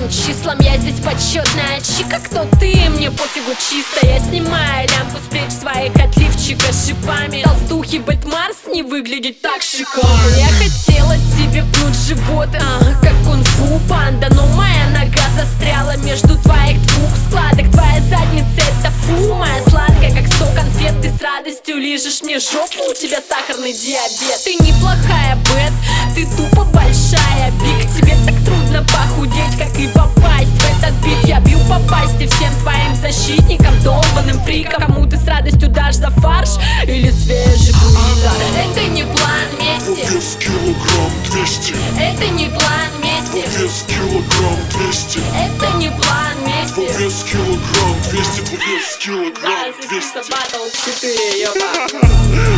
моим числам, я здесь почетная чика. Кто ты? Мне пофигу чисто. Я снимаю лямку с плеч своих отливчика с шипами. Толстухи Бэтмарс не выглядит так шикарно. Я хотела тебе пнуть живот, как кунг-фу панда, но моя нога застряла между твоих двух складок. Твоя задница это фу, моя сладкая, как 100 конфет. Ты с радостью лижешь мне жопу, у тебя сахарный диабет. Ты неплохая, Бэт, ты тупо большая, Биг. Тебе так трудно похудеть, как и попасть в этот бит. Я бью по пасти всем твоим защитникам, долбаным фрикам. Кому ты с радостью дашь за фарш или свежий буррито? Это не план мести, вес килограмм 200. это не план мести, Вес килограмм 200. это не план мести. Вес килограмм 200. Вес килограмм 200. Батл 4, ёпа.